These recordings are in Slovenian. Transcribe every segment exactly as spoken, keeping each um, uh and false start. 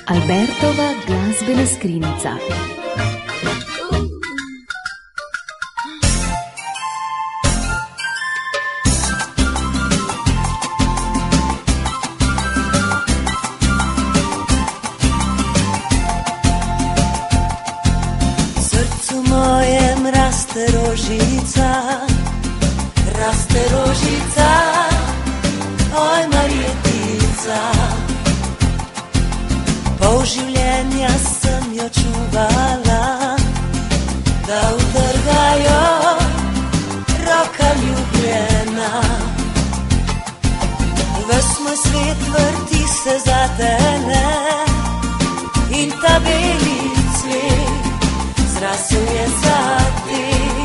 Albertova glasbena skrinjica. Srcu mojem raste rožica, raste rožica, oj Marjetica. Pol življenja sem jo čuvala, da utrgajo roka ljubljena. Ves moj svet vrti se za tele in ta beli cvet zrasel je za te.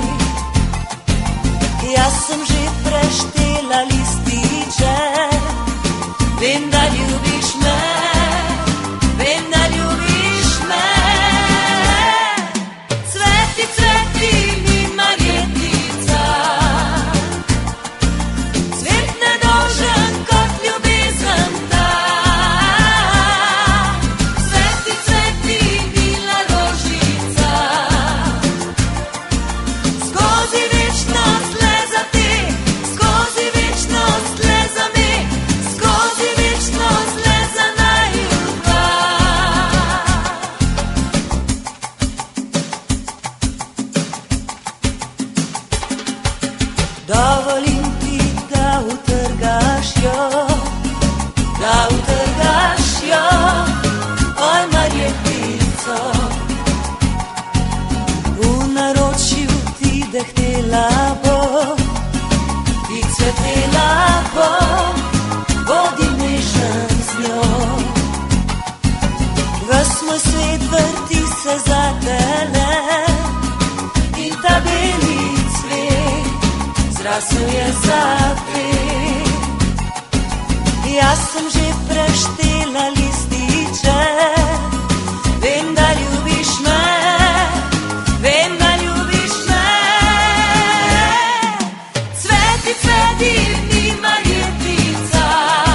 Jaz sem že preštela lističe, vem, da ljubiš me. Vem, da ljubiš me. Cveti, cveti mi Marjetica, cvet nedolžen kot ljubezen ta. Cveti, cveti mila rožica, skozi večnost le za te, skozi večnost le za me, skozi večnost le za naju. Dovolim ti, da utrgaš jo, da utrgaš jo, oj Marjetico. V naročju ti dehtela bo, ti cvetela bo, bodi nežen z njo. Ves moj svet vrti se za tele in ta beli cvet zrasel je za te. Jaz sem že preštela lističe, vem, da ljubiš me, vem, da ljubiš me. Cveti, cveti mi Marjetica,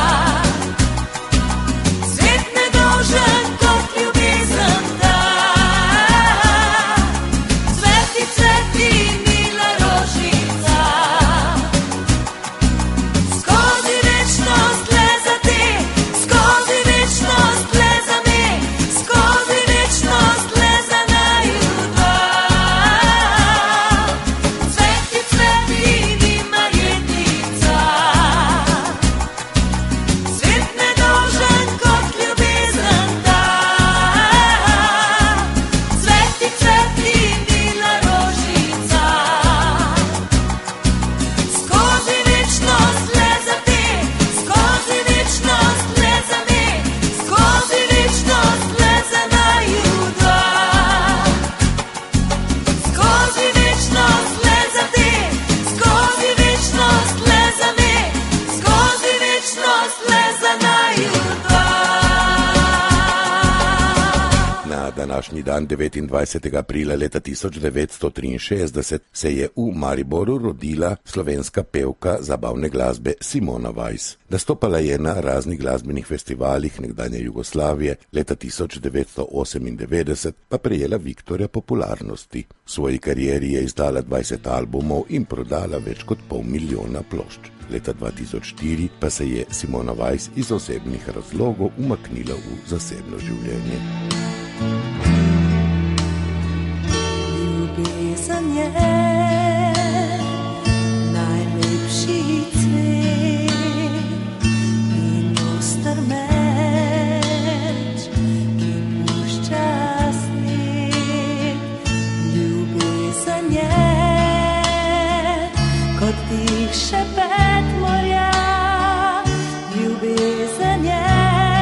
svet nedolžen kot ljubezen ta. Cveti, cveti mila rožica, skozi večnost le za te, skozi večnost le za me, skozi večnost le za naju dva. Cveti, cveti mi Marjetica, svet nedolžen kot ljubezen ta. Cveti, cveti mila rožica, skozi večnost le za te, skozi večnost le za me, skozi večnost le za naju dva. Skozi večnost le za te, skozi večnost le za me, skozi večnost le za naju dva. Na današnji dan, devetindvajsetega aprila leta tisoč devetsto triinšestdeset, se je v Mariboru rodila slovenska pevka zabavne glasbe Simona Weiss. Nastopala je na raznih glasbenih festivalih nekdanje Jugoslavije, leta tisoč devetsto osemindevetdeset pa prejela Viktorja popularnosti. V svoji karieri je izdala dvajset albumov in prodala več kot pol milijona plošč. Leta dva tisoč štiri pa se je Simona Weiss iz osebnih razlogov umaknila v zasebno življenje. Ljubezen je najlepši cvet in oster meč, ki pušča sneg. Ljubezen je kot dih šepet morja, ljubezen je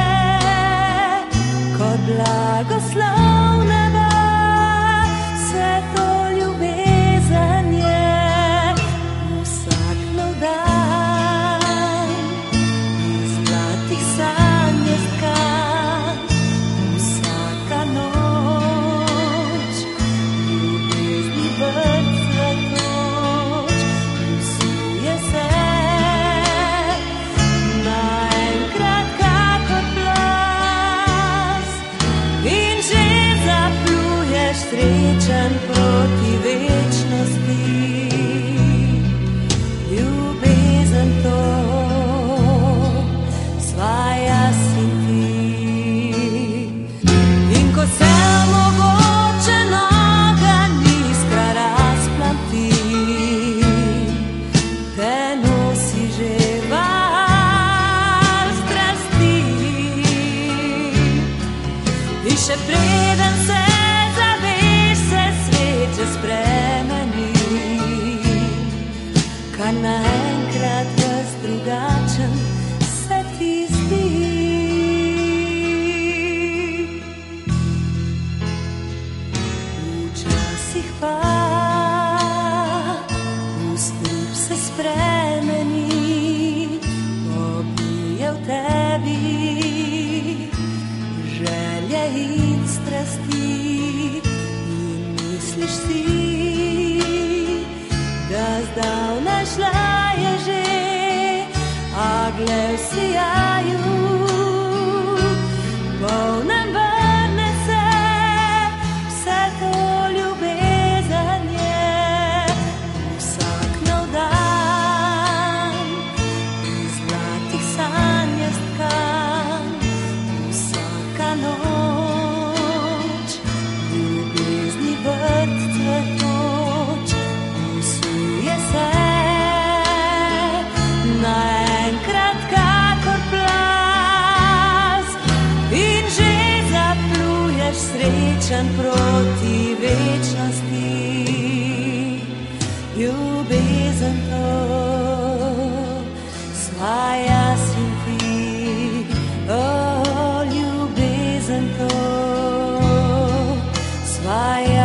kot blagoslov neba. Vse to ljubezen je, vsak nov dan iz zlatih sanj je tkan, vsaka noč ljubezni vrt cvetoč, vsuje se kar naenkrat ves drugačen se ti zdi. Včasih pa ustrup se spremeni, pobije v tebi želje in strasti in misliš si, da zdavnaj šla je že, a gle v sijaju, polnem vrne se vse to ljubezen je. Vsak nov dan iz zlatih sanj je stkan, vsaka noč ljubezni vrt cvetoč usuje se naenkrat kakor plaz in že zapluješ srečen proti večnosti. Ljubezen to sva jaz in ti, o, ljubezen to sva jaz